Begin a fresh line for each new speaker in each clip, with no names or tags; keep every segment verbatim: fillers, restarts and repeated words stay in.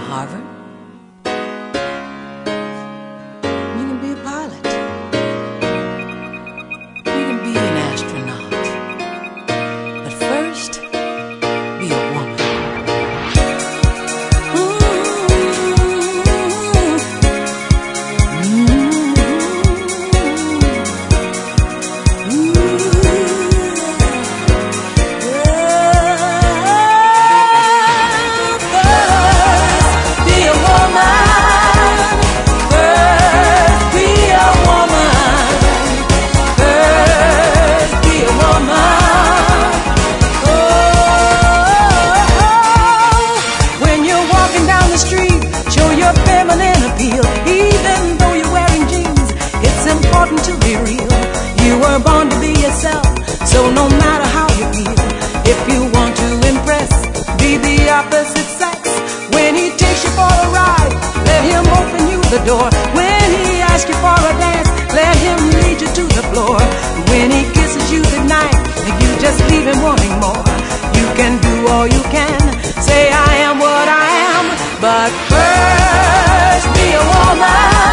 Harvard. You can be a pilot. You can be an astronaut. But first, be a woman. To be real, you were born to be yourself. So no matter how you feel, if you want to impress, be the opposite sex. When he takes you for a ride, let him open you the door. When he asks you for a dance, let him lead you to the floor. When he kisses you goodnight, you just leave him wanting more. You can do all you can, say I am what I am, but first be a woman.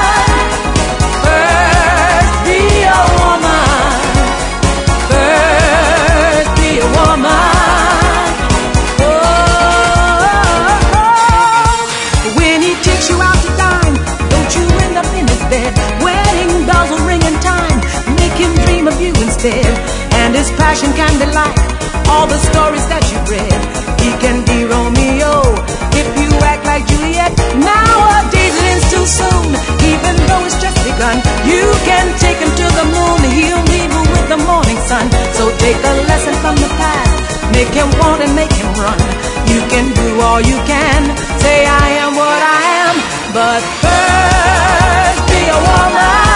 And his passion can be like all the stories that you read. He can be Romeo if you act like Juliet. Nowadays it ends too soon, even though it's just begun. You can take him to the moon, he'll leave you with the morning sun. So take a lesson from the past, make him want and make him run. You can do all you can, say I am what I am, but first be a woman.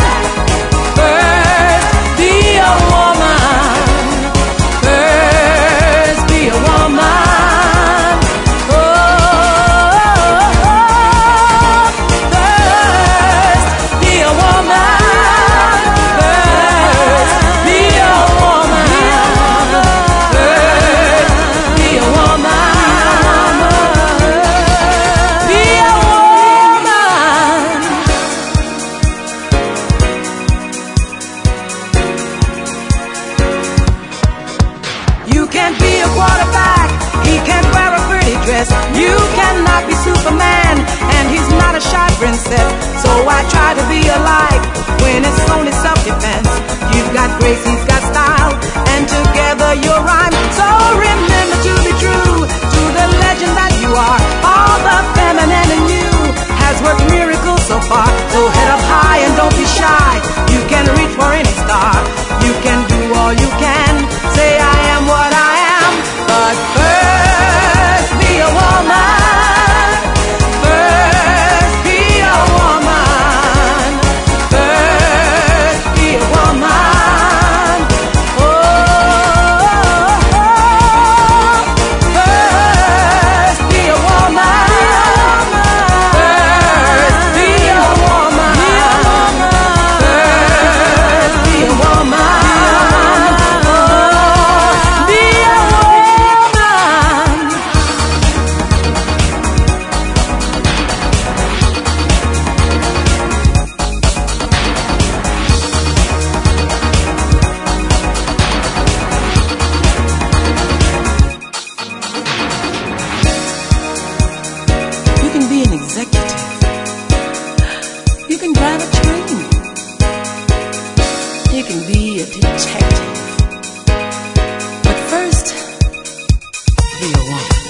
You cannot be Superman, and he's not a shy princess. So I try to be alike when it's only self-defense. You've got grace, he's got style, and together you'll rhyme. So remember to be true to the legend that you are. All the feminine in you has worked miracles so far. So head up high and don't be shy. You can reach for any star. You can do all you can, say I am what I am, but first be a woman. You can drive a train. You can be a detective. But first, be a woman.